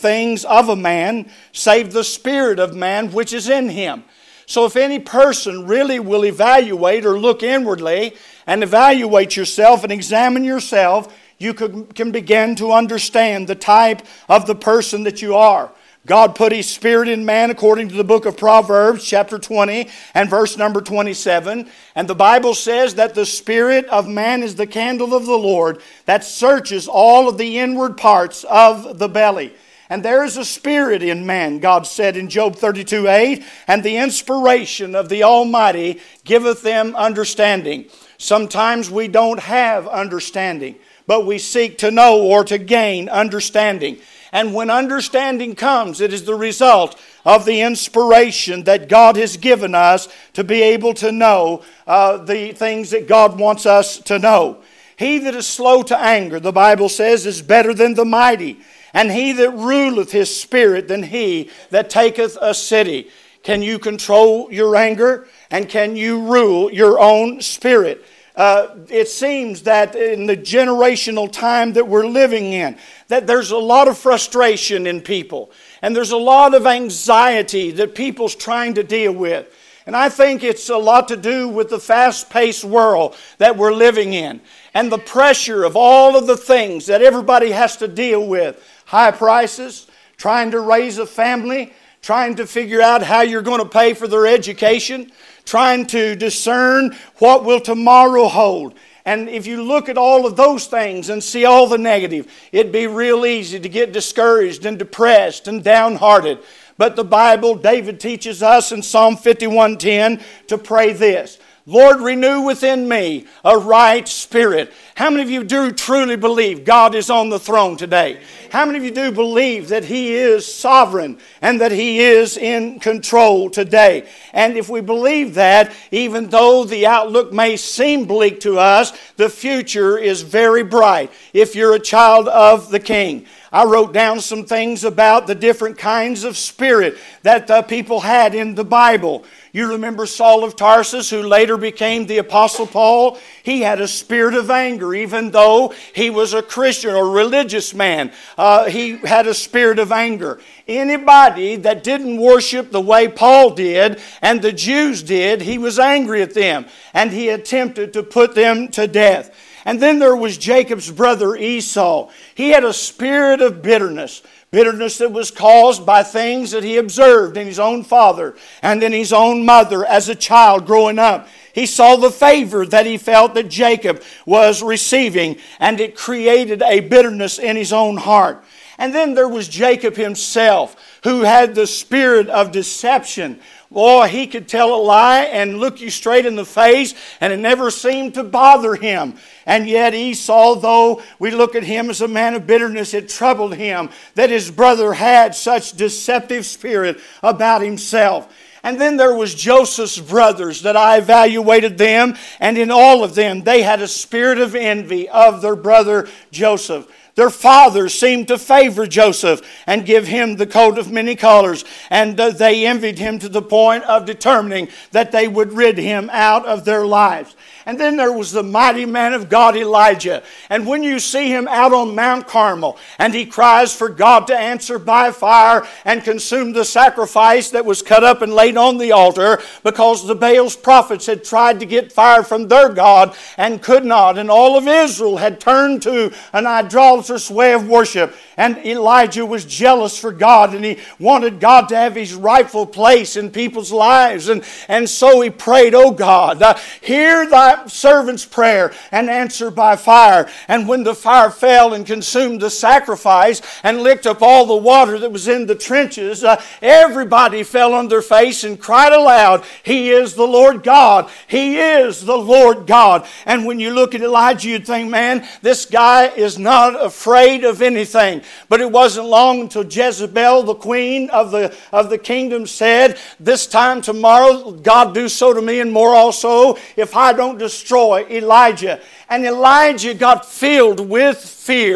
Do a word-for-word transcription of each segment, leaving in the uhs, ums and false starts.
things of a man, save the spirit of man which is in him. So if any person really will evaluate or look inwardly and evaluate yourself and examine yourself, you could, can begin to understand the type of the person that you are. God put His Spirit in man according to the book of Proverbs chapter twenty and verse number twenty-seven. And the Bible says that the Spirit of man is the candle of the Lord that searches all of the inward parts of the belly. And there is a spirit in man, God said in Job thirty-two eight, and the inspiration of the Almighty giveth them understanding. Sometimes we don't have understanding, but we seek to know or to gain understanding. And when understanding comes, it is the result of the inspiration that God has given us to be able to know uh, the things that God wants us to know. He that is slow to anger, the Bible says, is better than the mighty. And he that ruleth his spirit than he that taketh a city. Can you control your anger? And can you rule your own spirit? Uh, it seems that in the generational time that we're living in, that there's a lot of frustration in people. And there's a lot of anxiety that people's trying to deal with. And I think it's a lot to do with the fast-paced world that we're living in. And the pressure of all of the things that everybody has to deal with. High prices, trying to raise a family, trying to figure out how you're going to pay for their education, trying to discern what will tomorrow hold. And if you look at all of those things and see all the negative, it'd be real easy to get discouraged and depressed and downhearted. But the Bible, David teaches us in Psalm fifty-one ten to pray this: Lord, renew within me a right spirit. How many of you do truly believe God is on the throne today? How many of you do believe that He is sovereign and that He is in control today? And if we believe that, even though the outlook may seem bleak to us, the future is very bright if you're a child of the King. I wrote down some things about the different kinds of spirit that the people had in the Bible. You remember Saul of Tarsus, who later became the Apostle Paul? He had a spirit of anger, even though he was a Christian or religious man. Uh, he had a spirit of anger. Anybody that didn't worship the way Paul did and the Jews did, he was angry at them, and he attempted to put them to death. And then there was Jacob's brother Esau. He had a spirit of bitterness. Bitterness that was caused by things that he observed in his own father and in his own mother as a child growing up. He saw the favor that he felt that Jacob was receiving, and it created a bitterness in his own heart. And then there was Jacob himself, who had the spirit of deception. Boy, he could tell a lie and look you straight in the face, and it never seemed to bother him. And yet Esau, though we look at him as a man of bitterness, it troubled him that his brother had such deceptive spirit about himself. And then there was Joseph's brothers, that I evaluated them, and in all of them they had a spirit of envy of their brother Joseph. Their fathers seemed to favor Joseph and give him the coat of many colors. And uh, they envied him to the point of determining that they would rid him out of their lives. And then there was the mighty man of God, Elijah. And when you see him out on Mount Carmel, and he cries for God to answer by fire and consume the sacrifice that was cut up and laid on the altar, because the Baal's prophets had tried to get fire from their God and could not. And all of Israel had turned to an idolatrous way of worship. And Elijah was jealous for God, and he wanted God to have His rightful place in people's lives. And, and so he prayed, "Oh God, uh, hear thy servant's prayer and answer by fire." And when the fire fell and consumed the sacrifice and licked up all the water that was in the trenches, uh, everybody fell on their face and cried aloud, "He is the Lord God. He is the Lord God." And when you look at Elijah, you'd think, man, this guy is not afraid of anything. But it wasn't long until Jezebel, the queen of the, of the kingdom, said, "This time tomorrow, God do so to me and more also, if I don't destroy Elijah." And Elijah got filled with fear,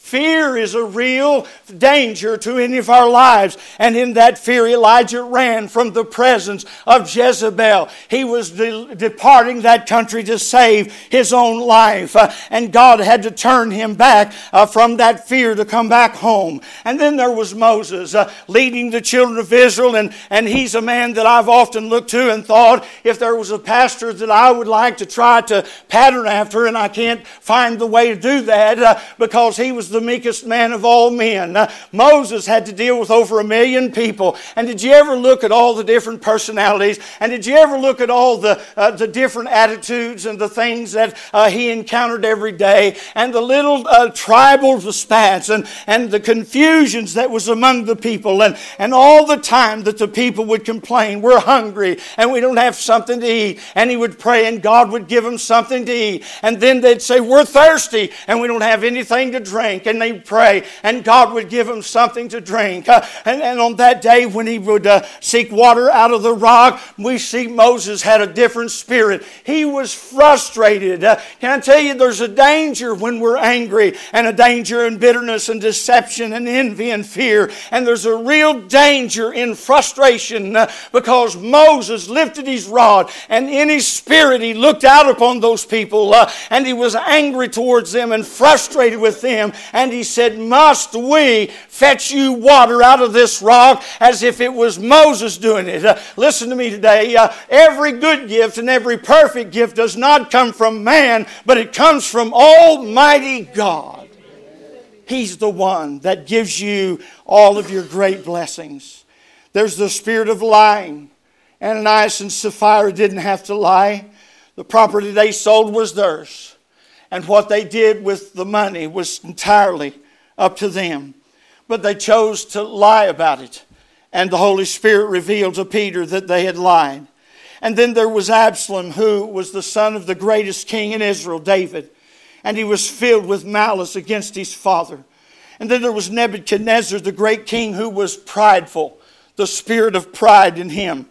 Fear is a real danger to any of our lives. And in that fear, Elijah ran from the presence of Jezebel. He was de- departing that country to save his own life. Uh, and God had to turn him back uh, from that fear to come back home. And then there was Moses uh, leading the children of Israel. And, and he's a man that I've often looked to and thought, if there was a pastor that I would like to try to pattern after, and I can't find the way to do that uh, because he was the meekest man of all men. Uh, Moses had to deal with over a million people. And did you ever look at all the different personalities? And did you ever look at all the uh, the different attitudes and the things that uh, he encountered every day? And the little uh, tribal spats and, and the confusions that was among the people. And, and all the time that the people would complain, we're hungry and we don't have something to eat. And he would pray and God would give them something to eat. And then they'd say, we're thirsty and we don't have anything to drink. And they'd pray, and God would give them something to drink. Uh, and, and on that day when he would uh, seek water out of the rock, we see Moses had a different spirit. He was frustrated. Uh, can I tell you, there's a danger when we're angry, and a danger in bitterness and deception and envy and fear. And there's a real danger in frustration uh, because Moses lifted his rod, and in his spirit he looked out upon those people uh, and he was angry towards them and frustrated with them. And he said, must we fetch you water out of this rock, as if it was Moses doing it? Uh, listen to me today. Uh, every good gift and every perfect gift does not come from man, but it comes from Almighty God. He's the one that gives you all of your great blessings. There's the spirit of lying. Ananias and Sapphira didn't have to lie. The property they sold was theirs. And what they did with the money was entirely up to them. But they chose to lie about it. And the Holy Spirit revealed to Peter that they had lied. And then there was Absalom, who was the son of the greatest king in Israel, David. And he was filled with malice against his father. And then there was Nebuchadnezzar, the great king, who was prideful. The spirit of pride in him.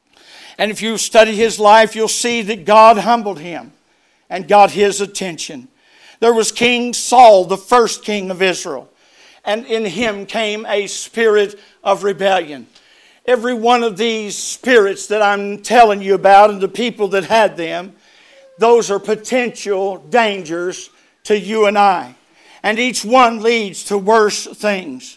And if you study his life, you'll see that God humbled him and got his attention. There was King Saul, the first king of Israel. And in him came a spirit of rebellion. Every one of these spirits that I'm telling you about and the people that had them, those are potential dangers to you and I. And each one leads to worse things.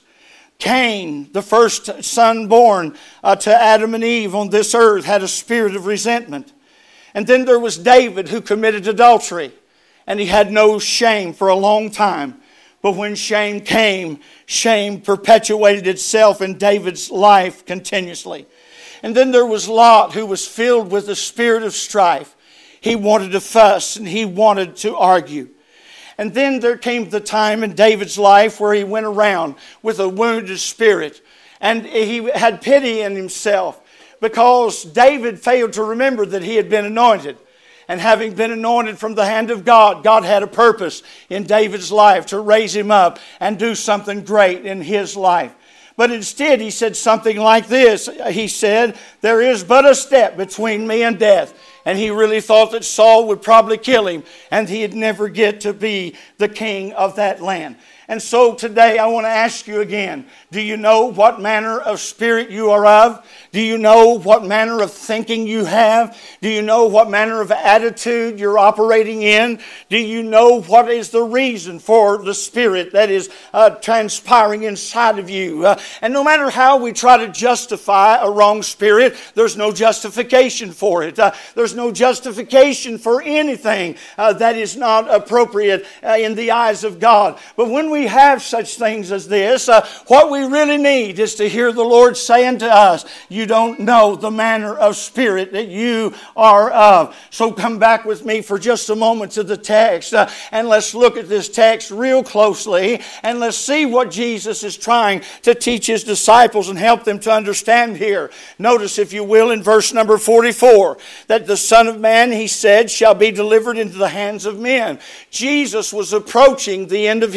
Cain, the first son born uh, to Adam and Eve on this earth, had a spirit of resentment. And then there was David, who committed adultery. And he had no shame for a long time. But when shame came, shame perpetuated itself in David's life continuously. And then there was Lot, who was filled with the spirit of strife. He wanted to fuss and he wanted to argue. And then there came the time in David's life where he went around with a wounded spirit. And he had pity in himself because David failed to remember that he had been anointed. And having been anointed from the hand of God, God had a purpose in David's life to raise him up and do something great in his life. But instead he said something like this. He said, there is but a step between me and death. And he really thought that Saul would probably kill him and he'd never get to be the king of that land. And so today I want to ask you again, do you know what manner of spirit you are of? Do you know what manner of thinking you have? Do you know what manner of attitude you're operating in? Do you know what is the reason for the spirit that is uh, transpiring inside of you? Uh, and no matter how we try to justify a wrong spirit, there's no justification for it. Uh, there's no justification for anything uh, that is not appropriate uh, in the eyes of God. But when we have such things as this, uh, what we really need is to hear the Lord saying to us, you don't know the manner of spirit that you are of. So come back with me for just a moment to the text uh, and let's look at this text real closely and let's see what Jesus is trying to teach his disciples and help them to understand here. Notice, if you will, in verse number forty-four, that the Son of Man, he said, shall be delivered into the hands of men. Jesus was approaching the end of his time.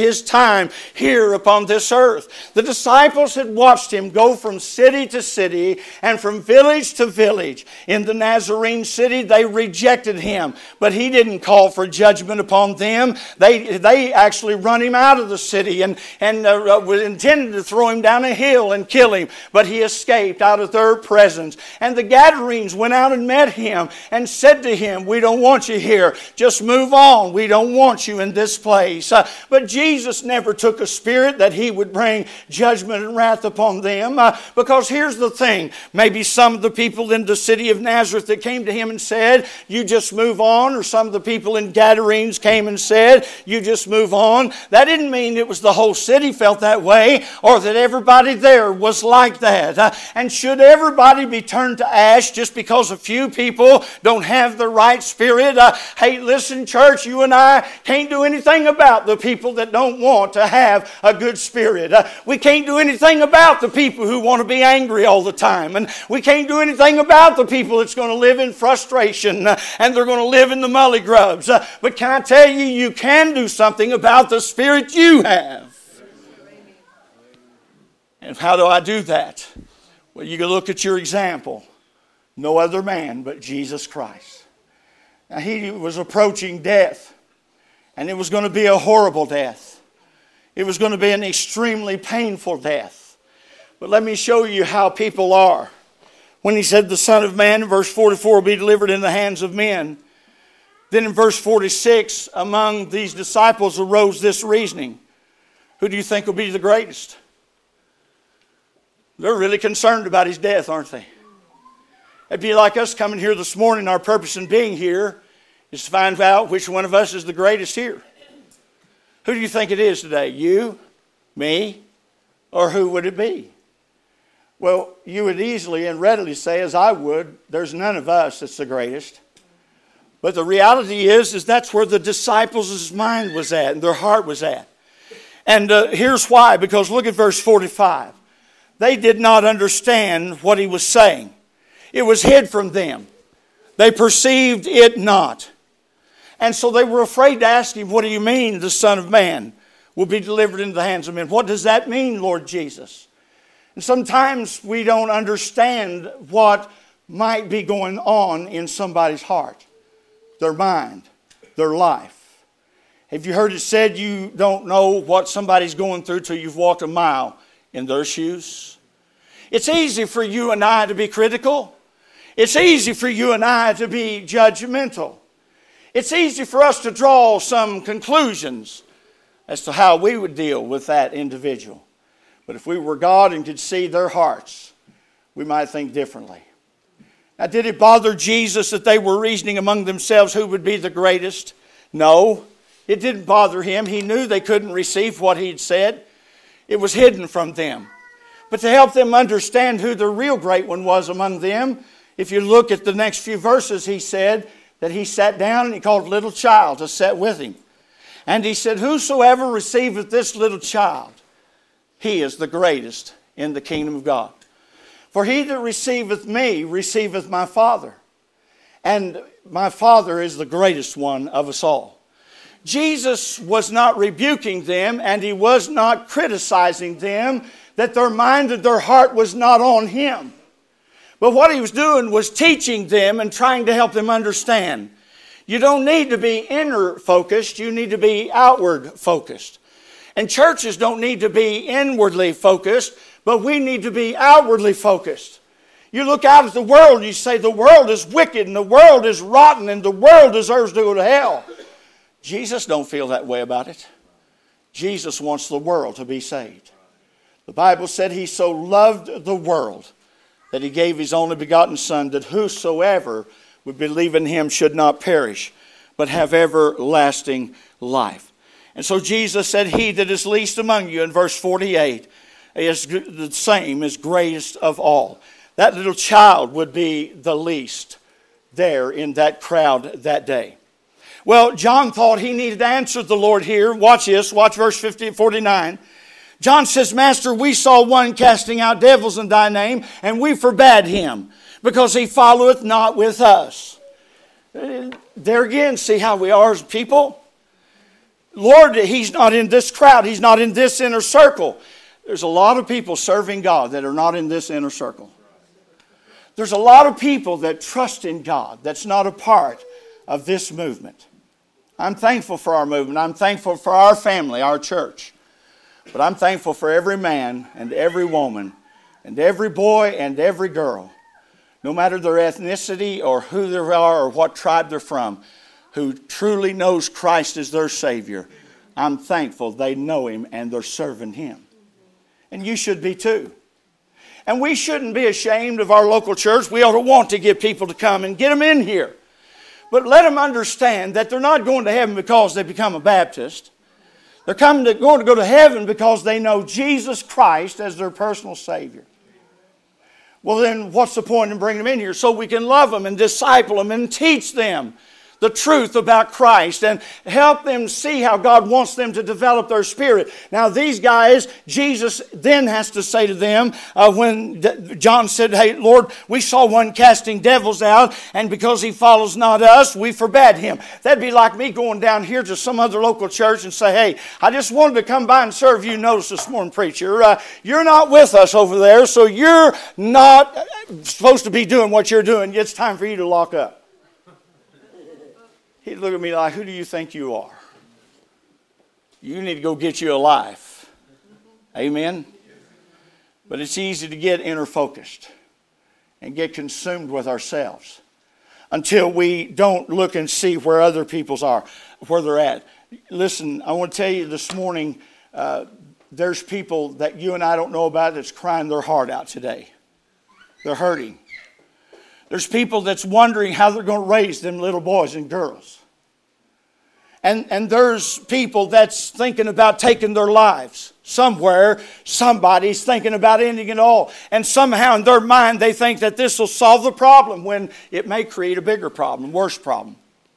time here upon this earth. The disciples had watched him go from city to city and from village to village. In the Nazarene city, they rejected him, but he didn't call for judgment upon them. They, they actually run him out of the city and, and uh, was intended to throw him down a hill and kill him, but he escaped out of their presence. And the Gadarenes went out and met him and said to him, we don't want you here. Just move on. We don't want you in this place. Uh, but Jesus never took a spirit that he would bring judgment and wrath upon them. Uh, because here's the thing. Maybe some of the people in the city of Nazareth that came to him and said, you just move on. Or some of the people in Gadarenes came and said, you just move on. That didn't mean it was the whole city felt that way or that everybody there was like that. Uh, and should everybody be turned to ash just because a few people don't have the right spirit? Uh, hey, listen, church, you and I can't do anything about the people that don't want to have a good spirit. Uh, we can't do anything about the people who want to be angry all the time. And we can't do anything about the people that's going to live in frustration uh, and they're going to live in the mully grubs. Uh, but can I tell you, you can do something about the spirit you have. And how do I do that? Well, you can look at your example. No other man but Jesus Christ. Now, he was approaching death. And it was going to be a horrible death. It was going to be an extremely painful death. But let me show you how people are. When he said the Son of Man, in verse forty-four, will be delivered in the hands of men. Then in verse forty-six, among these disciples arose this reasoning. Who do you think will be the greatest? They're really concerned about his death, aren't they? It'd be like us coming here this morning. Our purpose in being here is to find out which one of us is the greatest here. Who do you think it is today? You, me, or who would it be? Well, you would easily and readily say, as I would, there's none of us that's the greatest. But the reality is, is that's where the disciples' mind was at and their heart was at. And uh, here's why. Because look at verse forty-five. They did not understand what he was saying. It was hid from them. They perceived it not. And so they were afraid to ask him, what do you mean the Son of Man will be delivered into the hands of men? What does that mean, Lord Jesus? And sometimes we don't understand what might be going on in somebody's heart, their mind, their life. Have you heard it said you don't know what somebody's going through till you've walked a mile in their shoes? It's easy for you and I to be critical. It's easy for you and I to be judgmental. It's easy for us to draw some conclusions as to how we would deal with that individual. But if we were God and could see their hearts, we might think differently. Now, did it bother Jesus that they were reasoning among themselves who would be the greatest? No, it didn't bother him. He knew they couldn't receive what he'd said. It was hidden from them. But to help them understand who the real great one was among them, if you look at the next few verses, he said that he sat down and he called a little child to sit with him. And he said, whosoever receiveth this little child, he is the greatest in the kingdom of God. For he that receiveth me receiveth my Father. And my Father is the greatest one of us all. Jesus was not rebuking them and he was not criticizing them that their mind and their heart was not on him. But what he was doing was teaching them and trying to help them understand. You don't need to be inner focused, you need to be outward focused. And churches don't need to be inwardly focused, but we need to be outwardly focused. You look out at the world and you say the world is wicked and the world is rotten and the world deserves to go to hell. Jesus don't feel that way about it. Jesus wants the world to be saved. The Bible said he so loved the world that he gave his only begotten Son, that whosoever would believe in him should not perish, but have everlasting life. And so Jesus said, he that is least among you, in verse forty-eight, is the same as greatest of all. That little child would be the least there in that crowd that day. Well, John thought he needed to answer the Lord here. Watch this, watch verse fifty, forty-nine. John says, Master, we saw one casting out devils in thy name, and we forbade him, because he followeth not with us. There again, see how we are as people? Lord, He's not in this crowd. He's not in this inner circle. There's a lot of people serving God that are not in this inner circle. There's a lot of people that trust in God that's not a part of this movement. I'm thankful for our movement. I'm thankful for our family, our church. But I'm thankful for every man and every woman and every boy and every girl, no matter their ethnicity or who they are or what tribe they're from, who truly knows Christ as their Savior. I'm thankful they know Him and they're serving Him. And you should be too. And we shouldn't be ashamed of our local church. We ought to want to get people to come and get them in here. But let them understand that they're not going to heaven because they become a Baptist. They're coming to, going to go to heaven because they know Jesus Christ as their personal Savior. Well, then what's the point in bringing them in here? So we can love them and disciple them and teach them the truth about Christ and help them see how God wants them to develop their spirit. Now these guys, Jesus then has to say to them, uh, when John said, hey Lord, we saw one casting devils out, and because he follows not us, we forbade him. That'd be like me going down here to some other local church and say, hey, I just wanted to come by and serve you. Notice this morning, preacher, uh, you're not with us over there, so you're not supposed to be doing what you're doing. It's time for you to lock up. He'd look at me like, who do you think you are? You need to go get you a life. Amen? But it's easy to get inner focused and get consumed with ourselves until we don't look and see where other people's are, where they're at. Listen, I want to tell you this morning, uh, there's people that you and I don't know about that's crying their heart out today. They're hurting. There's people that's wondering how they're going to raise them little boys and girls. And, and there's people that's thinking about taking their lives. Somewhere, somebody's thinking about ending it all. And somehow in their mind they think that this will solve the problem when it may create a bigger problem, worse problem.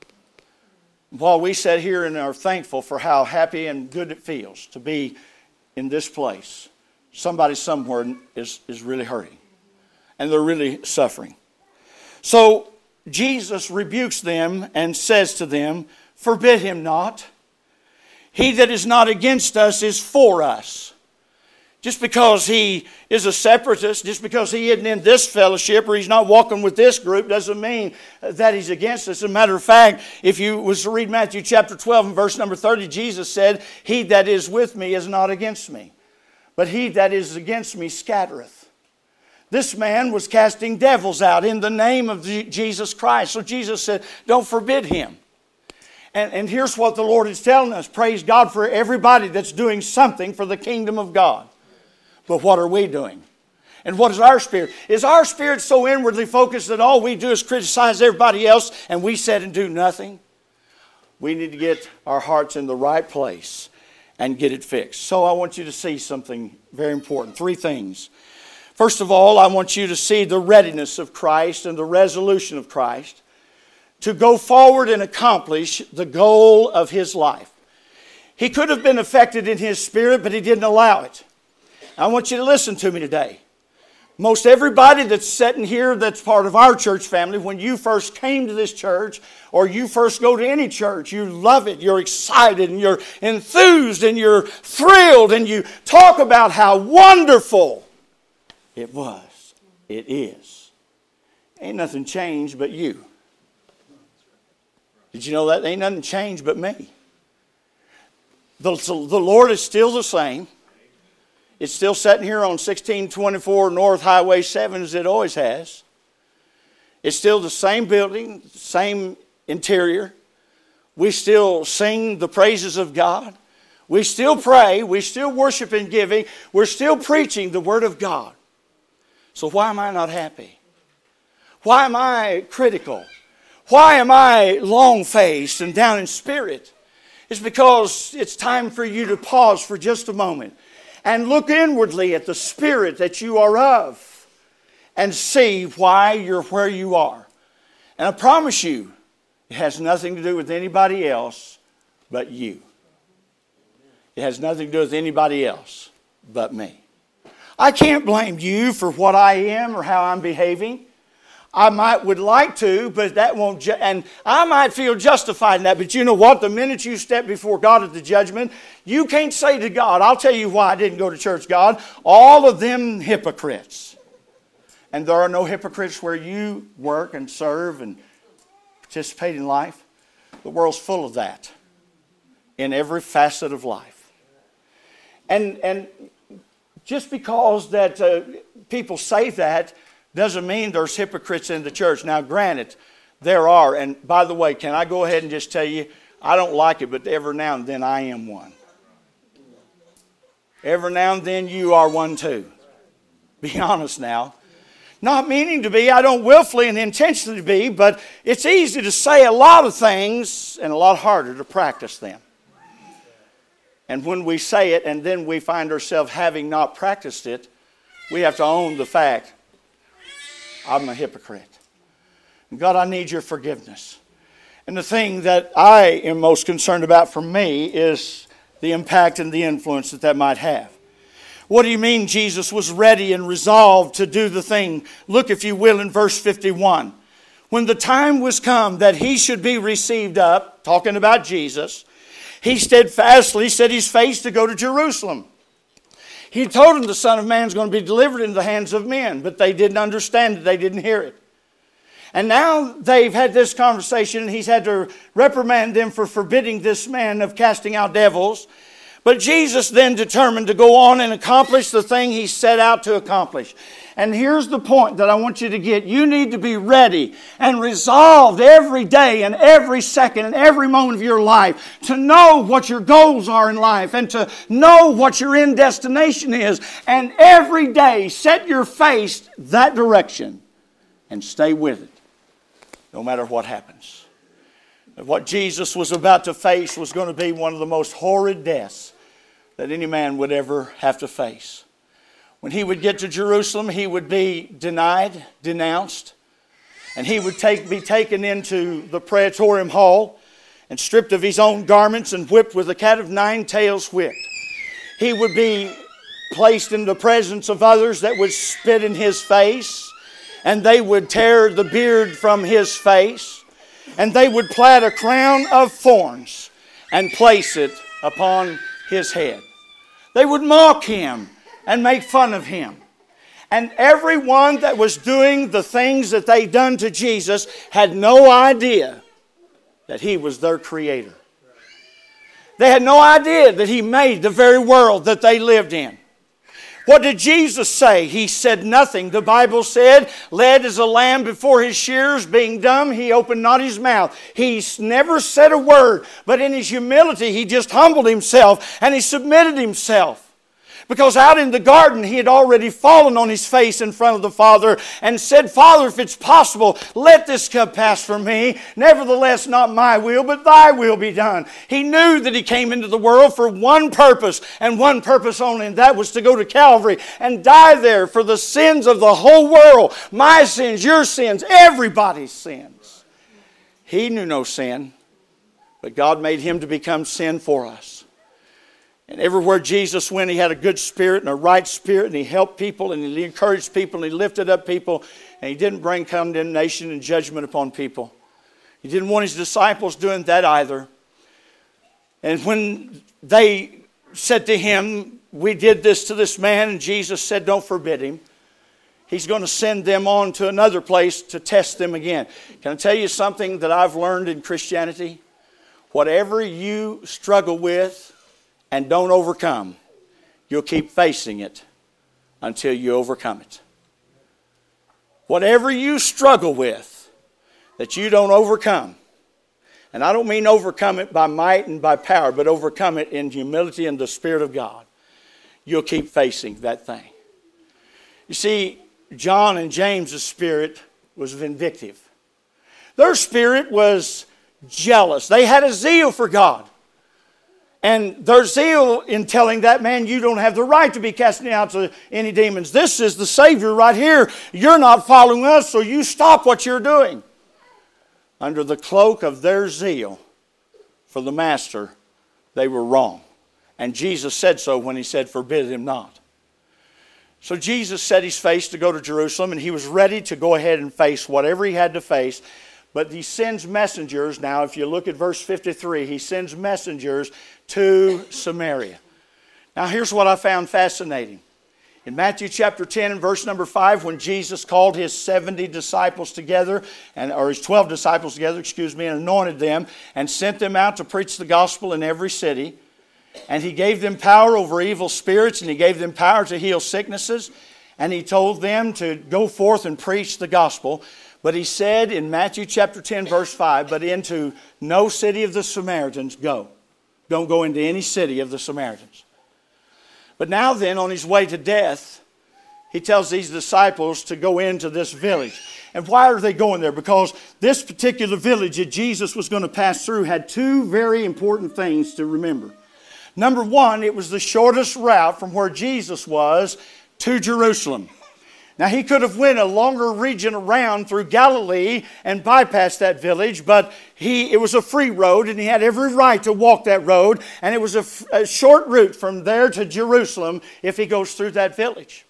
While we sit here and are thankful for how happy and good it feels to be in this place, somebody somewhere is, is really hurting. And they're really suffering. So Jesus rebukes them and says to them, forbid him not. He that is not against us is for us. Just because he is a separatist, just because he isn't in this fellowship or he's not walking with this group doesn't mean that he's against us. As a matter of fact, if you was to read Matthew chapter twelve and verse number thirty, Jesus said, he that is with me is not against me, but he that is against me scattereth. This man was casting devils out in the name of Jesus Christ. So Jesus said, don't forbid him. And, and here's what the Lord is telling us. Praise God for everybody that's doing something for the kingdom of God. But what are we doing? And what is our spirit? Is our spirit so inwardly focused that all we do is criticize everybody else and we sit and do nothing? We need to get our hearts in the right place and get it fixed. So I want you to see something very important. Three things. First of all, I want you to see the readiness of Christ and the resolution of Christ to go forward and accomplish the goal of his life. He could have been affected in his spirit, but he didn't allow it. I want you to listen to me today. Most everybody that's sitting here that's part of our church family, when you first came to this church or you first go to any church, you love it, you're excited and you're enthused and you're thrilled and you talk about how wonderful it was. It is. Ain't nothing changed but you. Did you know that? Ain't nothing changed but me. The, the Lord is still the same. It's still sitting here on sixteen twenty-four North Highway seven as it always has. It's still the same building, same interior. We still sing the praises of God. We still pray. We still worship and giving. We're still preaching the Word of God. So why am I not happy? Why am I critical? Why am I long-faced and down in spirit? It's because it's time for you to pause for just a moment and look inwardly at the spirit that you are of and see why you're where you are. And I promise you, it has nothing to do with anybody else but you. It has nothing to do with anybody else but me. I can't blame you for what I am or how I'm behaving. I might would like to, but that won't, ju- and I might feel justified in that. But you know what? The minute you step before God at the judgment, you can't say to God, I'll tell you why I didn't go to church, God. All of them hypocrites. And there are no hypocrites where you work and serve and participate in life. The world's full of that in every facet of life. And, and just because that uh, people say that, doesn't mean there's hypocrites in the church. Now, granted, there are. And by the way, can I go ahead and just tell you, I don't like it, but every now and then I am one. Every now and then you are one too. Be honest now. Not meaning to be, I don't willfully and intentionally be, but it's easy to say a lot of things and a lot harder to practice them. And when we say it and then we find ourselves having not practiced it, we have to own the fact, I'm a hypocrite. God, I need your forgiveness. And the thing that I am most concerned about for me is the impact and the influence that that might have. What do you mean Jesus was ready and resolved to do the thing? Look, if you will, in verse fifty-one. When the time was come that he should be received up, talking about Jesus, he steadfastly set his face to go to Jerusalem. He told them the Son of Man is going to be delivered into the hands of men, but they didn't understand it. They didn't hear it. And now they've had this conversation, and he's had to reprimand them for forbidding this man of casting out devils. But Jesus then determined to go on and accomplish the thing he set out to accomplish. And here's the point that I want you to get. You need to be ready and resolved every day and every second and every moment of your life to know what your goals are in life and to know what your end destination is. And every day set your face that direction and stay with it, no matter what happens. What Jesus was about to face was going to be one of the most horrid deaths that any man would ever have to face. When he would get to Jerusalem, he would be denied, denounced, and he would take, be taken into the Praetorium Hall and stripped of his own garments and whipped with a cat of nine tails whipped. He would be placed in the presence of others that would spit in his face, and they would tear the beard from his face, and they would plait a crown of thorns and place it upon his head. They would mock him and make fun of him. And everyone that was doing the things that they done to Jesus had no idea that he was their creator. They had no idea that he made the very world that they lived in. What did Jesus say? He said nothing. The Bible said, led as a lamb before his shearers, being dumb, he opened not his mouth. He never said a word, but in his humility, he just humbled himself and he submitted himself. Because out in the garden, he had already fallen on his face in front of the Father and said, Father, if it's possible, let this cup pass from me. Nevertheless, not my will, but thy will be done. He knew that he came into the world for one purpose and one purpose only, and that was to go to Calvary and die there for the sins of the whole world. My sins, your sins, everybody's sins. He knew no sin, but God made him to become sin for us. And everywhere Jesus went, he had a good spirit and a right spirit, and he helped people, and he encouraged people, and he lifted up people, and he didn't bring condemnation and judgment upon people. He didn't want his disciples doing that either. And when they said to him, we did this to this man, and Jesus said, don't forbid him. He's going to send them on to another place to test them again. Can I tell you something that I've learned in Christianity? Whatever you struggle with and don't overcome, you'll keep facing it until you overcome it. Whatever you struggle with that you don't overcome, and I don't mean overcome it by might and by power, but overcome it in humility and the Spirit of God, you'll keep facing that thing. You see, John and James' spirit was vindictive. Their spirit was jealous. They had a zeal for God. And their zeal in telling that man, you don't have the right to be casting out to any demons. This is the Savior right here. You're not following us, so you stop what you're doing. Under the cloak of their zeal for the Master, they were wrong. And Jesus said so when he said, forbid him not. So Jesus set his face to go to Jerusalem, and he was ready to go ahead and face whatever he had to face. But he sends messengers. Now, if you look at verse fifty-three, he sends messengers to Samaria. Now, here's what I found fascinating. In Matthew chapter ten and verse number five, when Jesus called his seventy disciples together, and or his twelve disciples together, excuse me, and anointed them, and sent them out to preach the gospel in every city, and he gave them power over evil spirits, and he gave them power to heal sicknesses, and he told them to go forth and preach the gospel. But he said in Matthew chapter ten, verse five, but into no city of the Samaritans go. Don't go into any city of the Samaritans. But now then, on his way to death, he tells these disciples to go into this village. And why are they going there? Because this particular village that Jesus was going to pass through had two very important things to remember. Number one, it was the shortest route from where Jesus was to Jerusalem. Now, he could have went a longer region around through Galilee and bypassed that village, but he it was a free road, and he had every right to walk that road, and it was a, a short route from there to Jerusalem if he goes through that village.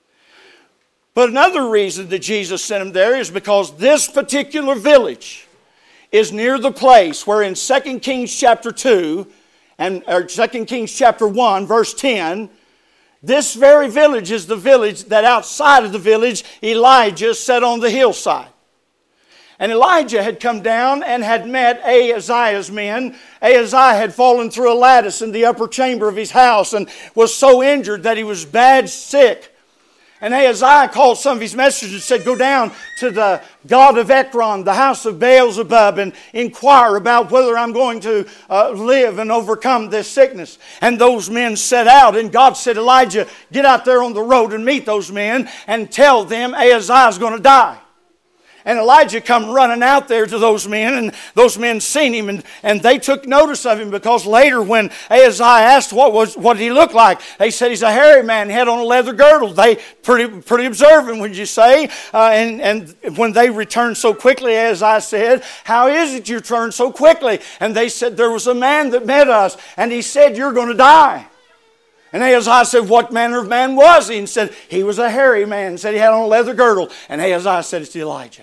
But another reason that Jesus sent him there is because this particular village is near the place where in Second Kings chapter two, and or Second Kings chapter one, verse ten, this very village is the village that outside of the village Elijah sat on the hillside. And Elijah had come down and had met Ahaziah's men. Ahaziah had fallen through a lattice in the upper chamber of his house and was so injured that he was bad sick. And Ahaziah called some of his messengers and said, go down to the god of Ekron, the house of Beelzebub, and inquire about whether I'm going to uh, live and overcome this sickness. And those men set out, and God said, Elijah, get out there on the road and meet those men and tell them Ahaziah's going to die. And Elijah come running out there to those men, and those men seen him, and, and they took notice of him, because later when Ahaziah asked what was what did he look like, they said he's a hairy man, he had on a leather girdle. They pretty pretty observant, would you say? Uh, and, and when they returned so quickly, Ahaziah said, how is it you returned so quickly? And they said, there was a man that met us, and he said, you're going to die. And Ahaziah said, what manner of man was he? And said, he was a hairy man. And said he had on a leather girdle. And Ahaziah said, it's Elijah.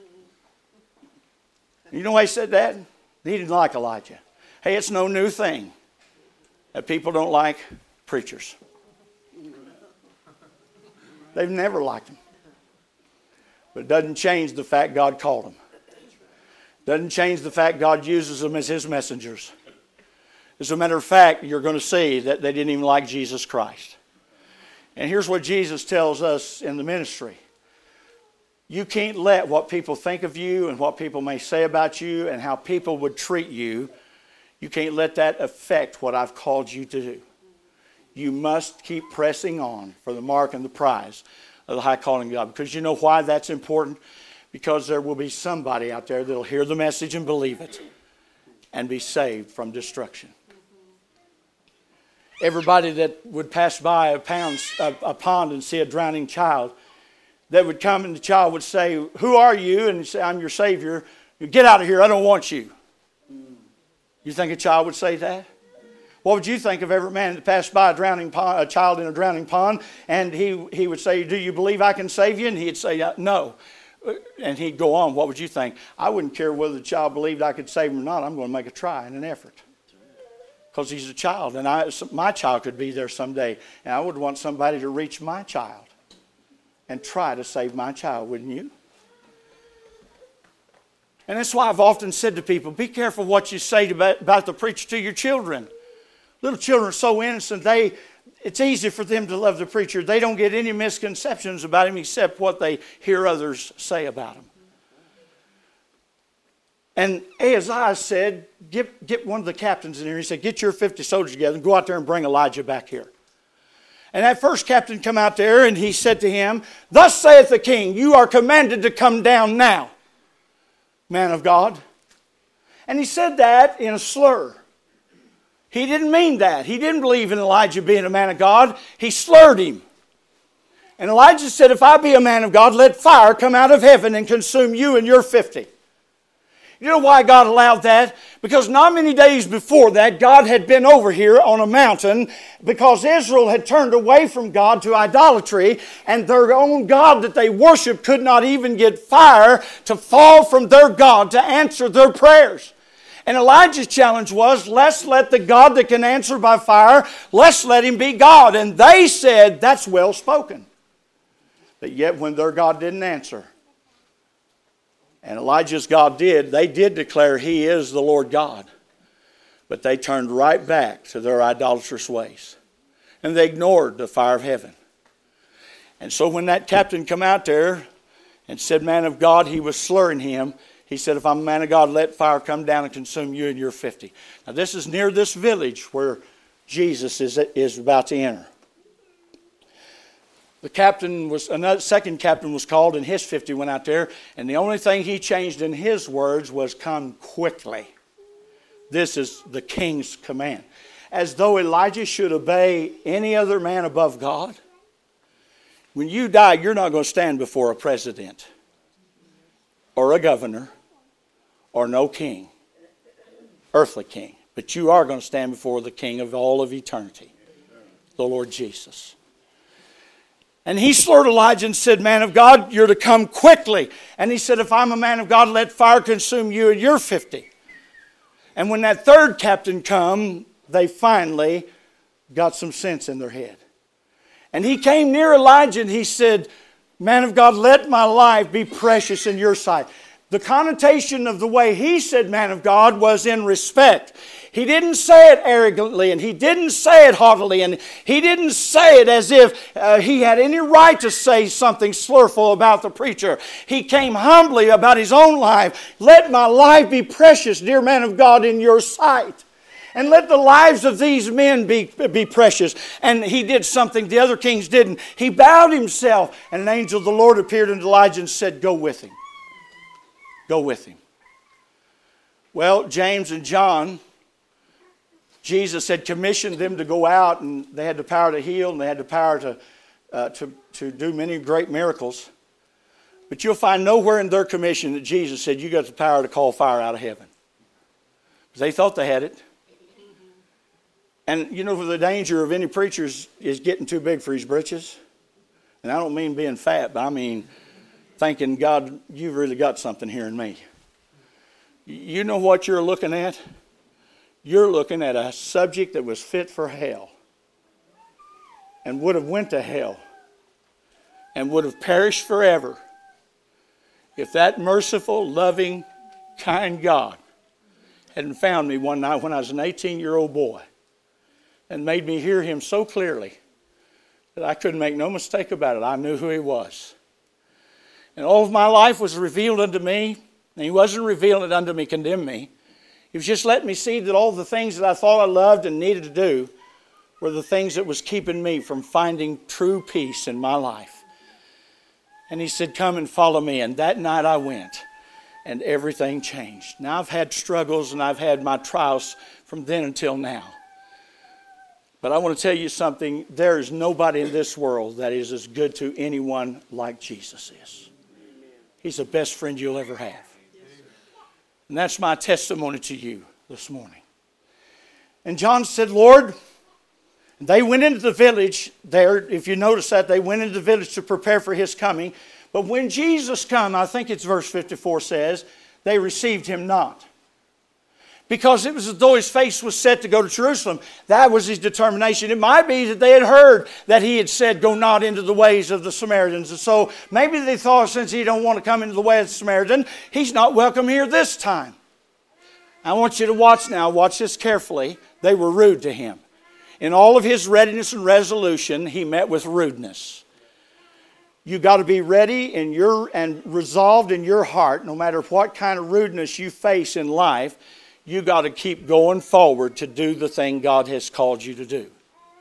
You know why he said that? He didn't like Elijah. Hey, it's no new thing that people don't like preachers. They've never liked them. But it doesn't change the fact God called them. Doesn't change the fact God uses them as his messengers. As a matter of fact, you're going to see that they didn't even like Jesus Christ. And here's what Jesus tells us in the ministry. You can't let what people think of you and what people may say about you and how people would treat you, you can't let that affect what I've called you to do. You must keep pressing on for the mark and the prize of the high calling of God. Because you know why that's important? Because there will be somebody out there that will hear the message and believe it and be saved from destruction. Everybody that would pass by a, pound, a, a pond and see a drowning child, that would come and the child would say, who are you? And he'd say, I'm your Savior. Get out of here, I don't want you. You think a child would say that? What would you think of every man that passed by a drowning pond, a child in a drowning pond, and he, he would say, do you believe I can save you? And he'd say, no. And he'd go on, what would you think? I wouldn't care whether the child believed I could save him or not. I'm going to make a try and an effort. Because he's a child, and I, my child could be there someday. And I would want somebody to reach my child and try to save my child, wouldn't you? And that's why I've often said to people, be careful what you say about, about the preacher to your children. Little children are so innocent, they it's easy for them to love the preacher. They don't get any misconceptions about him except what they hear others say about him. And Ahaziah said, get, get one of the captains in here. He said, get your fifty soldiers together and go out there and bring Elijah back here. And that first captain come out there and he said to him, thus saith the king, you are commanded to come down now, man of God. And he said that in a slur. He didn't mean that. He didn't believe in Elijah being a man of God. He slurred him. And Elijah said, if I be a man of God, let fire come out of heaven and consume you and your fifty. You know why God allowed that? Because not many days before that, God had been over here on a mountain because Israel had turned away from God to idolatry, and their own God that they worshiped could not even get fire to fall from their God to answer their prayers. And Elijah's challenge was, let's let the God that can answer by fire, let's let him be God. And they said, that's well spoken. But yet when their God didn't answer, and Elijah's God did, they did declare he is the Lord God. But they turned right back to their idolatrous ways. And they ignored the fire of heaven. And so when that captain come out there and said, man of God, he was slurring him. He said, if I'm a man of God, let fire come down and consume you and your fifty. Now this is near this village where Jesus is, is about to enter. The captain was, another second captain was called, and his fifty went out there, and the only thing he changed in his words was come quickly. This is the king's command. As though Elijah should obey any other man above God. When you die, you're not going to stand before a president or a governor or no king, earthly king. But you are going to stand before the King of all of eternity, the Lord Jesus. And he slurred Elijah and said, man of God, you're to come quickly. And he said, if I'm a man of God, let fire consume you and your fifty. And when that third captain come, they finally got some sense in their head. And he came near Elijah and he said, man of God, let my life be precious in your sight. The connotation of the way he said man of God was in respect. He didn't say it arrogantly, and he didn't say it haughtily, and he didn't say it as if uh, he had any right to say something slurful about the preacher. He came humbly about his own life. Let my life be precious, dear man of God, in your sight. And let the lives of these men be, be precious. And he did something the other kings didn't. He bowed himself, and an angel of the Lord appeared unto Elijah and said, go with him. Go with him. Well, James and John, Jesus had commissioned them to go out, and they had the power to heal, and they had the power to, uh, to, to do many great miracles. But you'll find nowhere in their commission that Jesus said, you got the power to call fire out of heaven. Because they thought they had it. And you know, the danger of any preacher is, is getting too big for his britches. And I don't mean being fat, but I mean thinking, God, you've really got something here in me. You know what you're looking at? You're looking at a subject that was fit for hell and would have went to hell and would have perished forever if that merciful, loving, kind God hadn't found me one night when I was an eighteen-year-old boy and made me hear him so clearly that I couldn't make no mistake about it. I knew who he was. And all of my life was revealed unto me, and he wasn't revealing it unto me, condemn me. He was just letting me see that all the things that I thought I loved and needed to do were the things that was keeping me from finding true peace in my life. And he said, come and follow me. And that night I went, and everything changed. Now I've had struggles and I've had my trials from then until now. But I want to tell you something. There is nobody in this world that is as good to anyone like Jesus is. He's the best friend you'll ever have. And that's my testimony to you this morning. And John said, Lord, they went into the village there. If you notice that, they went into the village to prepare for his coming. But when Jesus came, I think it's verse fifty-four says, they received him not. Because it was as though his face was set to go to Jerusalem. That was his determination. It might be that they had heard that he had said, go not into the ways of the Samaritans. And so maybe they thought, since he don't want to come into the way of the Samaritan, he's not welcome here this time. I want you to watch now. Watch this carefully. They were rude to him. In all of his readiness and resolution, he met with rudeness. You got to be ready in your and resolved in your heart, no matter what kind of rudeness you face in life, you got to keep going forward to do the thing God has called you to do.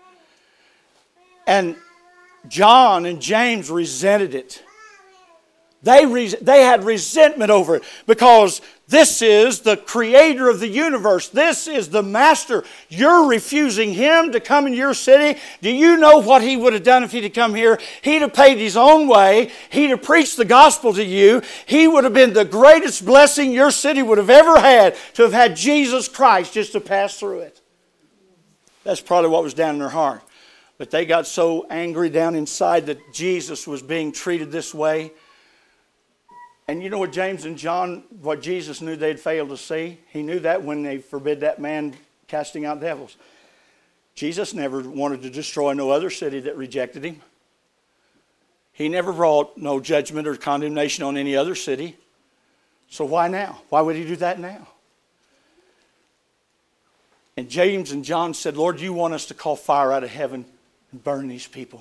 And John and James resented it. They, re- they had resentment over it because this is the creator of the universe. This is the master. You're refusing him to come in your city. Do you know what he would have done if he'd have come here? He'd have paid his own way. He'd have preached the gospel to you. He would have been the greatest blessing your city would have ever had, to have had Jesus Christ just to pass through it. That's probably what was down in their heart. But they got so angry down inside that Jesus was being treated this way. And you know what James and John, what Jesus knew they'd failed to see? He knew that when they forbid that man casting out devils. Jesus never wanted to destroy no other city that rejected him. He never brought no judgment or condemnation on any other city. So why now? Why would he do that now? And James and John said, Lord, you want us to call fire out of heaven and burn these people?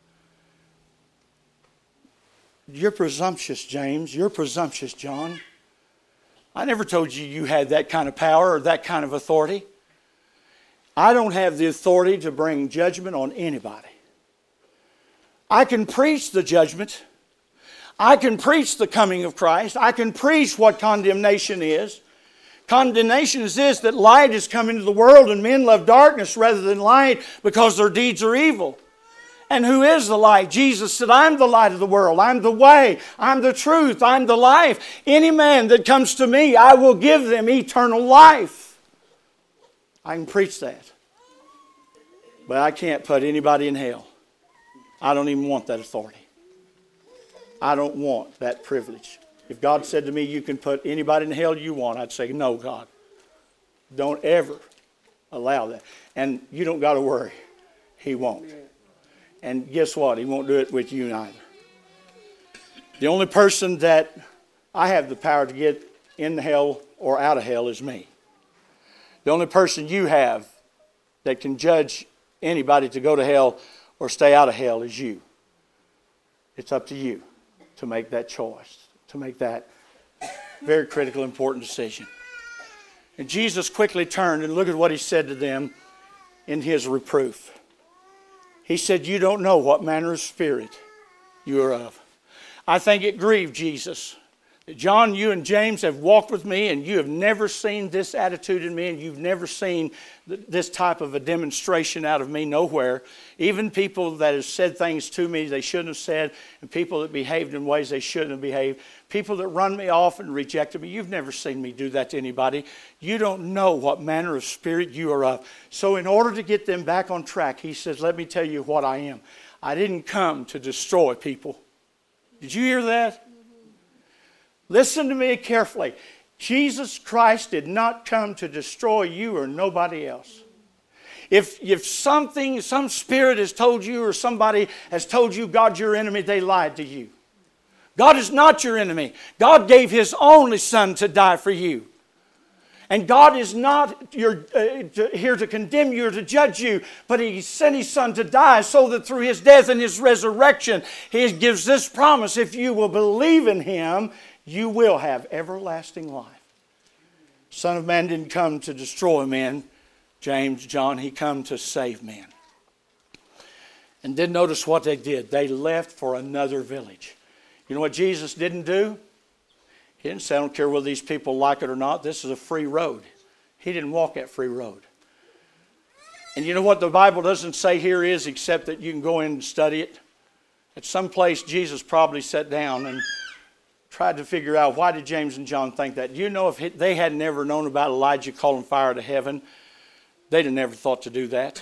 You're presumptuous, James. You're presumptuous, John. I never told you you had that kind of power or that kind of authority. I don't have the authority to bring judgment on anybody. I can preach the judgment. I can preach the coming of Christ. I can preach what condemnation is. Condemnation is this, that light has come into the world and men love darkness rather than light because their deeds are evil. And who is the light? Jesus said, I'm the light of the world. I'm the way. I'm the truth. I'm the life. Any man that comes to me, I will give them eternal life. I can preach that. But I can't put anybody in hell. I don't even want that authority. I don't want that privilege. If God said to me, you can put anybody in hell you want, I'd say, no, God. Don't ever allow that. And you don't got to worry. He won't. And guess what? He won't do it with you neither. The only person that I have the power to get in hell or out of hell is me. The only person you have that can judge anybody to go to hell or stay out of hell is you. It's up to you to make that choice, to make that very critical, important decision. And Jesus quickly turned and look at what he said to them in his reproof. He said, you don't know what manner of spirit you are of. I think it grieved Jesus. John, you and James have walked with me and you have never seen this attitude in me and you've never seen th- this type of a demonstration out of me nowhere. Even people that have said things to me they shouldn't have said, and people that behaved in ways they shouldn't have behaved, people that run me off and rejected me, you've never seen me do that to anybody. You don't know what manner of spirit you are of. So in order to get them back on track, he says, let me tell you what I am. I didn't come to destroy people. Did you hear that? Listen to me carefully. Jesus Christ did not come to destroy you or nobody else. If, if something, some spirit has told you or somebody has told you God's your enemy, they lied to you. God is not your enemy. God gave His only Son to die for you. And God is not your, uh, to, here to condemn you or to judge you, but He sent His Son to die so that through His death and His resurrection, He gives this promise: if you will believe in Him, you will have everlasting life. Son of Man didn't come to destroy men, James, John. He come to save men. And then notice what they did. They left for another village. You know what Jesus didn't do? He didn't say, I don't care whether these people like it or not. This is a free road. He didn't walk that free road. And you know what the Bible doesn't say here is, except that you can go in and study it. At some place Jesus probably sat down and tried to figure out, why did James and John think that? You know, if they had never known about Elijah calling fire to heaven, they'd have never thought to do that.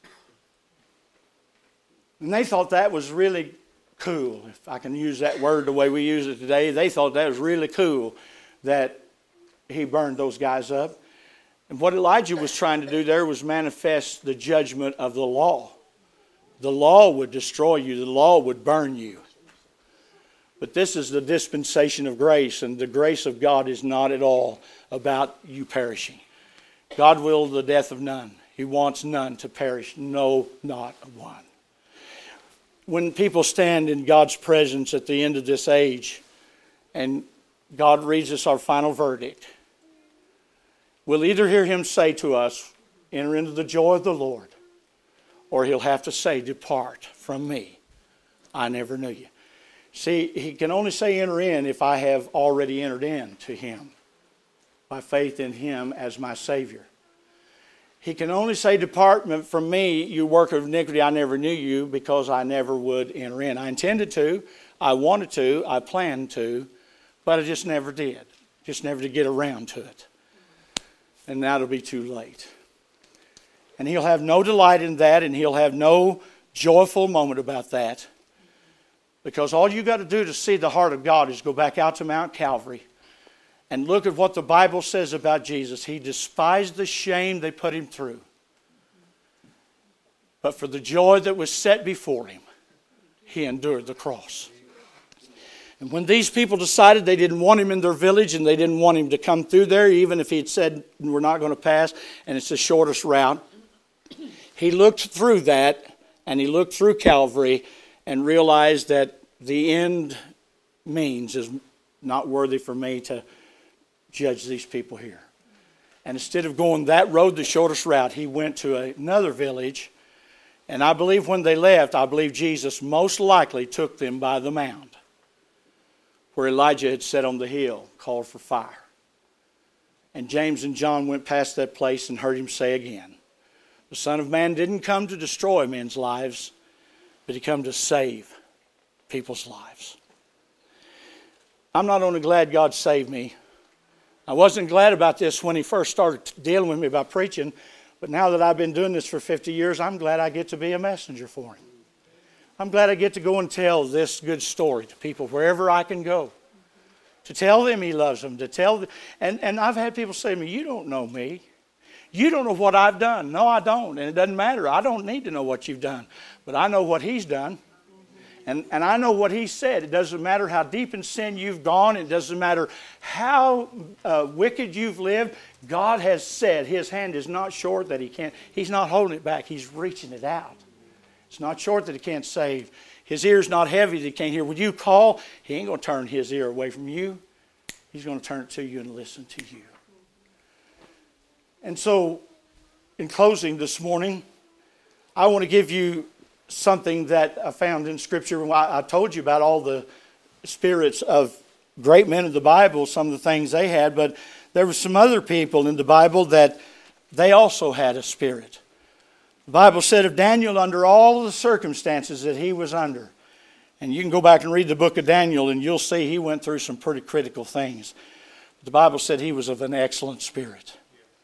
And they thought that was really cool, if I can use that word the way we use it today. They thought that was really cool that he burned those guys up. And what Elijah was trying to do there was manifest the judgment of the law. The law would destroy you. The law would burn you. But this is the dispensation of grace, and the grace of God is not at all about you perishing. God willed the death of none. He wants none to perish, no, not one. When people stand in God's presence at the end of this age, and God reads us our final verdict, we'll either hear Him say to us, enter into the joy of the Lord, or He'll have to say, depart from me, I never knew you. See, he can only say enter in if I have already entered in to him by faith in him as my Savior. He can only say depart from me, you worker of iniquity, I never knew you, because I never would enter in. I intended to, I wanted to, I planned to, but I just never did. Just never to get around to it. And now it'll be too late. And he'll have no delight in that, and he'll have no joyful moment about that. Because all you got to do to see the heart of God is go back out to Mount Calvary and look at what the Bible says about Jesus. He despised the shame they put him through. But for the joy that was set before him, he endured the cross. And when these people decided they didn't want him in their village and they didn't want him to come through there, even if he had said, we're not going to pass and it's the shortest route, he looked through that and he looked through Calvary and realized that the end means is not worthy for me to judge these people here. And instead of going that road, the shortest route, he went to another village. And I believe when they left, I believe Jesus most likely took them by the mound where Elijah had sat on the hill, called for fire. And James and John went past that place and heard him say again, the Son of Man didn't come to destroy men's lives, but he came to save people's lives. I'm not only glad God saved me. I wasn't glad about this when he first started dealing with me about preaching, but now that I've been doing this for fifty years, I'm glad I get to be a messenger for him. I'm glad I get to go and tell this good story to people wherever I can go. To tell them he loves them. To tell them, and, and I've had people say to me, you don't know me. You don't know what I've done. No, I don't. And it doesn't matter. I don't need to know what you've done. But I know what he's done. And, and I know what he said. It doesn't matter how deep in sin you've gone. It doesn't matter how uh, wicked you've lived. God has said his hand is not short that he can't. He's not holding it back. He's reaching it out. It's not short that he can't save. His ear's not heavy that he can't hear. When you call, he ain't going to turn his ear away from you. He's going to turn it to you and listen to you. And so, in closing this morning, I want to give you something that I found in Scripture. I, I told you about all the spirits of great men of the Bible, some of the things they had, but there were some other people in the Bible that they also had a spirit. The Bible said of Daniel, under all the circumstances that he was under, and you can go back and read the book of Daniel and you'll see he went through some pretty critical things. The Bible said he was of an excellent spirit.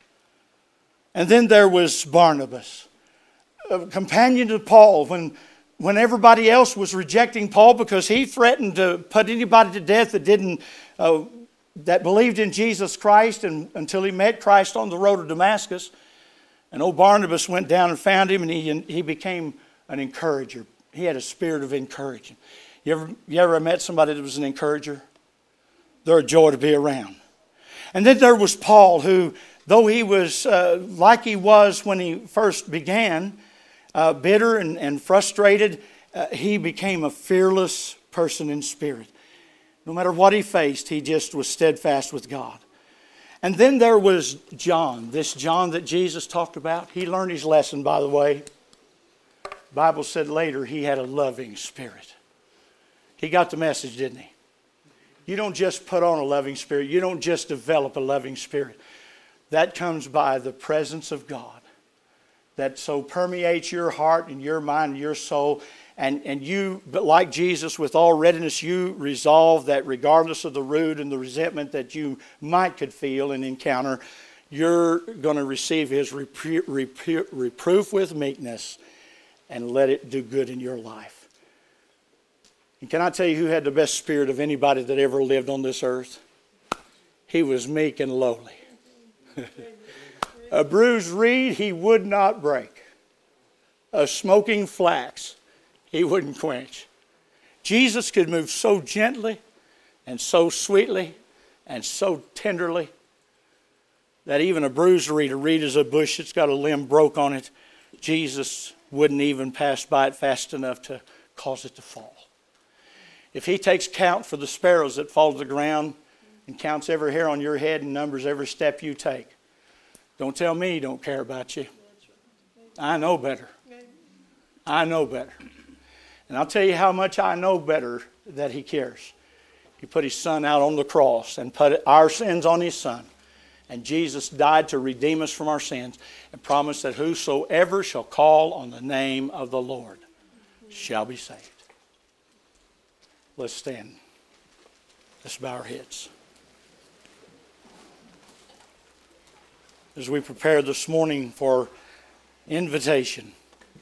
And then there was Barnabas, a companion to Paul, when, when everybody else was rejecting Paul because he threatened to put anybody to death that didn't, uh, that believed in Jesus Christ and, until he met Christ on the road to Damascus. And old Barnabas went down and found him, and he, he became an encourager. He had a spirit of encouraging. You ever, you ever met somebody that was an encourager? They're a joy to be around. And then there was Paul, who, though he was uh, like he was when he first began, uh, bitter and, and frustrated, uh, he became a fearless person in spirit. No matter what he faced, he just was steadfast with God. And then there was John, this John that Jesus talked about. He learned his lesson, by the way. The Bible said later he had a loving spirit. He got the message, didn't he? You don't just put on a loving spirit. You don't just develop a loving spirit. That comes by the presence of God that so permeates your heart and your mind and your soul. And, and you, but like Jesus, with all readiness, you resolve that regardless of the root and the resentment that you might could feel and encounter, you're going to receive his repro- repro- reproof with meekness and let it do good in your life. And can I tell you who had the best spirit of anybody that ever lived on this earth? He was meek and lowly. A bruised reed he would not break. A smoking flax he wouldn't quench. Jesus could move so gently and so sweetly and so tenderly that even a bruised reed, a reed is a bush that's got a limb broke on it, Jesus wouldn't even pass by it fast enough to cause it to fall. If he takes count for the sparrows that fall to the ground and counts every hair on your head and numbers every step you take, don't tell me he don't care about you. I know better. I know better. And I'll tell you how much I know better that He cares. He put His Son out on the cross and put our sins on His Son. And Jesus died to redeem us from our sins and promised that whosoever shall call on the name of the Lord shall be saved. Let's stand. Let's bow our heads. As we prepare this morning for invitation,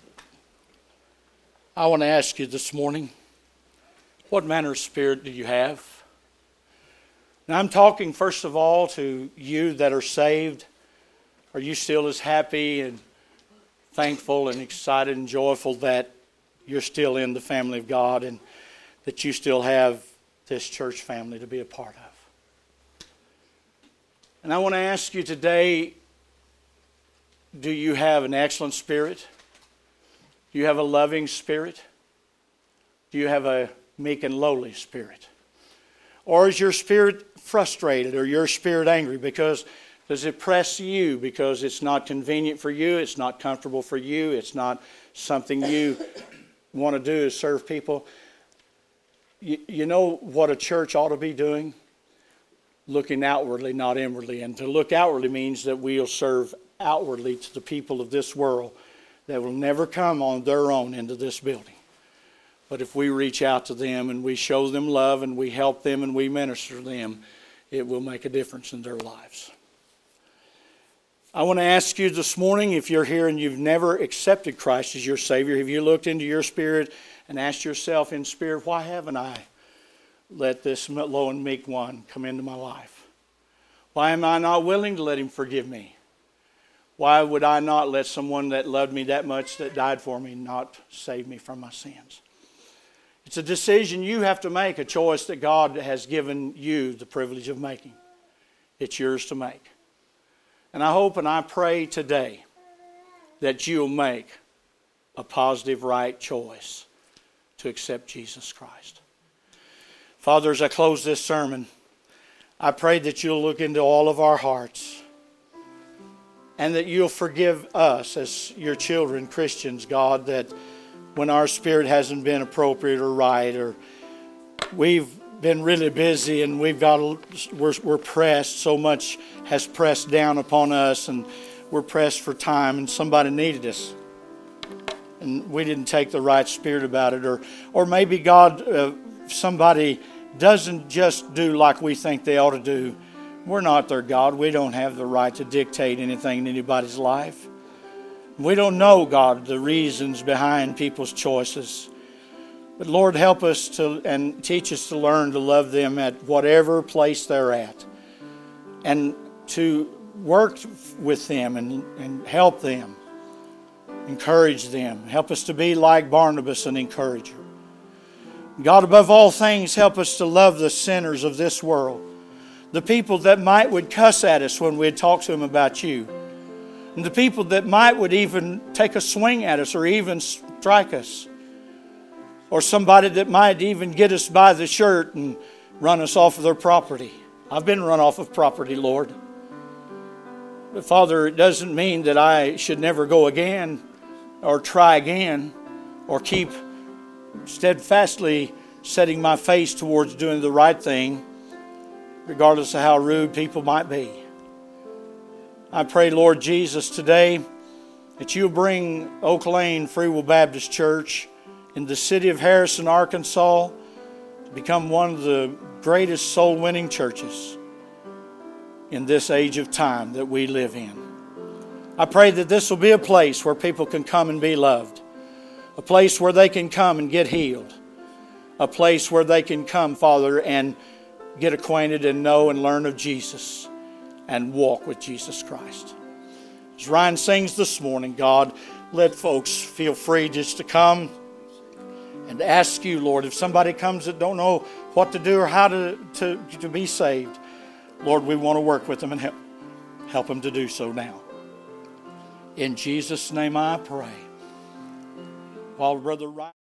I want to ask you this morning, what manner of spirit do you have? Now I'm talking first of all to you that are saved. Are you still as happy and thankful and excited and joyful that you're still in the family of God and that you still have this church family to be a part of? And I want to ask you today, do you have an excellent spirit? Do you have a loving spirit? Do you have a meek and lowly spirit? Or is your spirit frustrated or your spirit angry? Because does it press you because it's not convenient for you, it's not comfortable for you, it's not something you want to do is serve people? You, you know what a church ought to be doing? Looking outwardly, not inwardly. And to look outwardly means that we'll serve outwardly to the people of this world that will never come on their own into this building. But if we reach out to them and we show them love and we help them and we minister to them, it will make a difference in their lives. I want to ask you this morning, if you're here and you've never accepted Christ as your Savior, have you looked into your spirit and asked yourself in spirit, why haven't I let this low and meek one come into my life? Why am I not willing to let Him forgive me? Why would I not let someone that loved me that much, that died for me, not save me from my sins? It's a decision you have to make, a choice that God has given you the privilege of making. It's yours to make. And I hope and I pray today that you'll make a positive, right choice to accept Jesus Christ. Father, as I close this sermon, I pray that you'll look into all of our hearts and that you'll forgive us as your children, Christians, God, that when our spirit hasn't been appropriate or right, or we've been really busy and we've got we're, we're pressed, so much has pressed down upon us and we're pressed for time and somebody needed us and we didn't take the right spirit about it, or or maybe God, uh, somebody doesn't just do like we think they ought to do. We're not their God. We don't have the right to dictate anything in anybody's life. We don't know, God, the reasons behind people's choices. But Lord, help us to and teach us to learn to love them at whatever place they're at. And to work with them and, and help them. Encourage them. Help us to be like Barnabas, an encourager. God, above all things, help us to love the sinners of this world. The people that might would cuss at us when we'd talk to them about you. And the people that might would even take a swing at us or even strike us. Or somebody that might even get us by the shirt and run us off of their property. I've been run off of property, Lord. But Father, it doesn't mean that I should never go again or try again or keep steadfastly setting my face towards doing the right thing, regardless of how rude people might be. I pray, Lord Jesus, today that you'll bring Oak Lane Free Will Baptist Church in the city of Harrison, Arkansas, to become one of the greatest soul-winning churches in this age of time that we live in. I pray that this will be a place where people can come and be loved, a place where they can come and get healed, a place where they can come, Father, and get acquainted and know and learn of Jesus and walk with Jesus Christ. As Ryan sings this morning, God, let folks feel free just to come and ask you, Lord, if somebody comes that don't know what to do or how to, to, to be saved, Lord, we want to work with them and help, help them to do so now. In Jesus' name I pray. While Brother Ryan